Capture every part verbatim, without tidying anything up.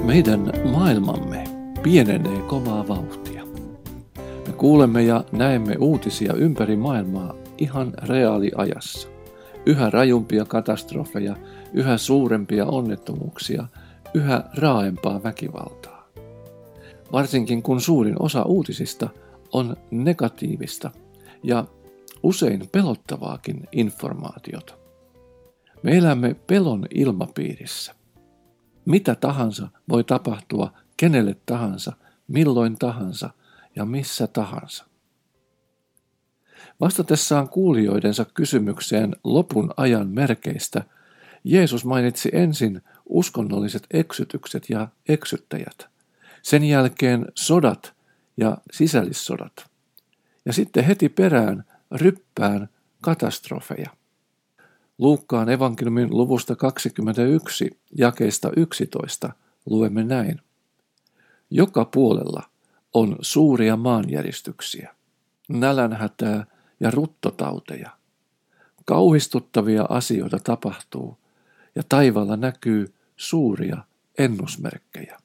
Meidän maailmamme pienenee kovaa vauhtia. Me kuulemme ja näemme uutisia ympäri maailmaa ihan reaaliajassa. Yhä rajumpia katastrofeja, yhä suurempia onnettomuuksia, yhä raaempaa väkivaltaa. Varsinkin kun suurin osa uutisista on negatiivista ja usein pelottavaakin informaatiota. Me elämme pelon ilmapiirissä. Mitä tahansa voi tapahtua kenelle tahansa, milloin tahansa ja missä tahansa. Vastatessaan kuulijoidensa kysymykseen lopun ajan merkeistä, Jeesus mainitsi ensin uskonnolliset eksytykset ja eksyttäjät, sen jälkeen sodat ja sisällissodat, ja sitten heti perään ryppään katastrofeja. Luukkaan evankeliumin luvusta kaksikymmentäyksi, jakeesta yksitoista, luemme näin. Joka puolella on suuria maanjäristyksiä, nälänhätää ja ruttotauteja. Kauhistuttavia asioita tapahtuu ja taivaalla näkyy suuria ennusmerkkejä.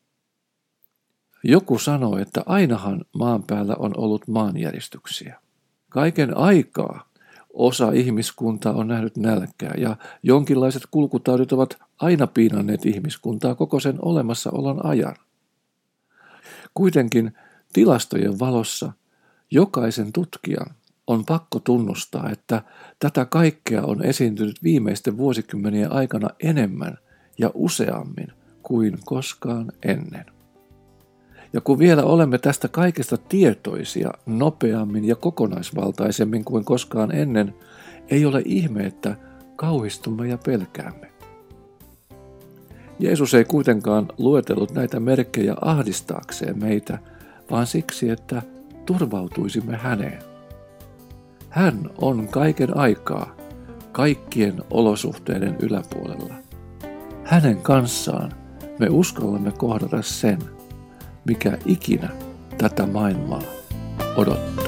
Joku sanoi, että ainahan maan päällä on ollut maanjäristyksiä. Kaiken aikaa osa ihmiskuntaa on nähnyt nälkää ja jonkinlaiset kulkutaudit ovat aina piinanneet ihmiskuntaa koko sen olemassaolon ajan. Kuitenkin tilastojen valossa jokaisen tutkijan on pakko tunnustaa, että tätä kaikkea on esiintynyt viimeisten vuosikymmenien aikana enemmän ja useammin kuin koskaan ennen. Ja kun vielä olemme tästä kaikesta tietoisia nopeammin ja kokonaisvaltaisemmin kuin koskaan ennen, ei ole ihme, että kauhistumme ja pelkäämme. Jeesus ei kuitenkaan luetellut näitä merkkejä ahdistaakseen meitä, vaan siksi, että turvautuisimme häneen. Hän on kaiken aikaa, kaikkien olosuhteiden yläpuolella. Hänen kanssaan me uskallamme kohdata sen, mikä ikinä tätä maailmaa odottaa.